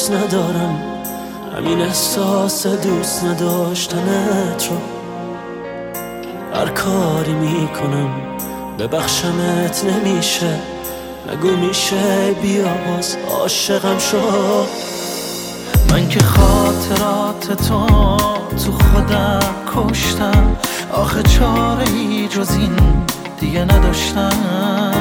دوست ندارم، همین احساس دوست نداشتنت رو هر کاری میکنم ببخشمت نمیشه. نگو میشه بیا باز عاشقم شو. من که خاطرات تو خودم کشتم، آخه چاره ای جز این دیگه نداشتم.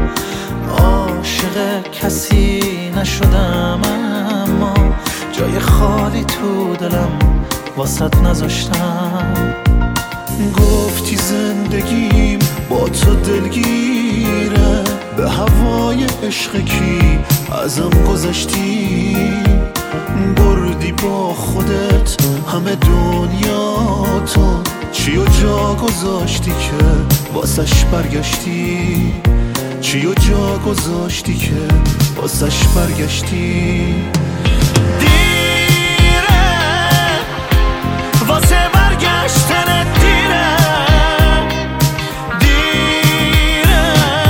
عاشق کسی نشدم اما جای خالی تو دلم واسط نذاشتم. گفتی زندگیم با تو دلگیره، به هوای عشق کی ازم گذشتی. بردی با خودت همه دنیا تو، چی و جا گذاشتی که واسش برگشتی. چی و جا گذاشتی که واسش برگشتی. دیره واسه برگشتن، دیره دیره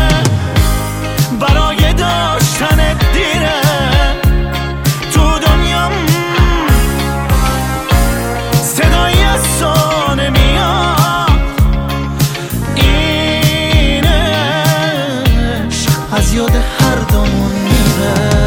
برای داشتن، دیره تو دنیام صدای از تو نمیاد. این عشق از یاد هر دومون میره.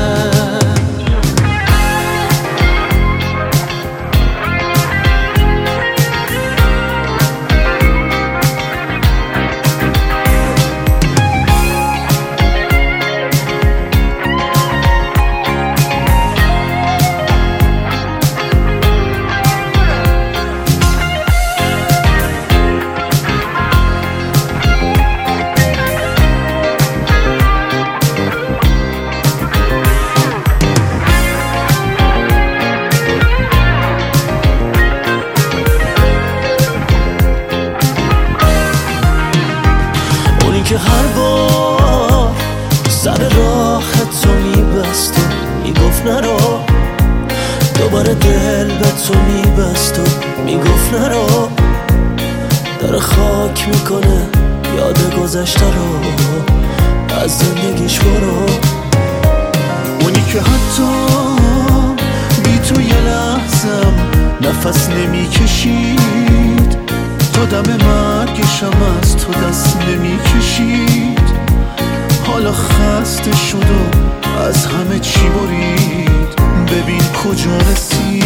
که هر بار سر راه تو میبست و میگفت نرو، دوباره دل به تو میبست و میگفت نرو. داره خاک میکنه یاد گذشته رو، از زندگیش برو. اونی که حتی بی تو یه لحظم نفس نمیکشید، تا دم مرگشم از تو دست نمیکشید. حالا خسته شد و از همه چی برید، ببین کجا رسید.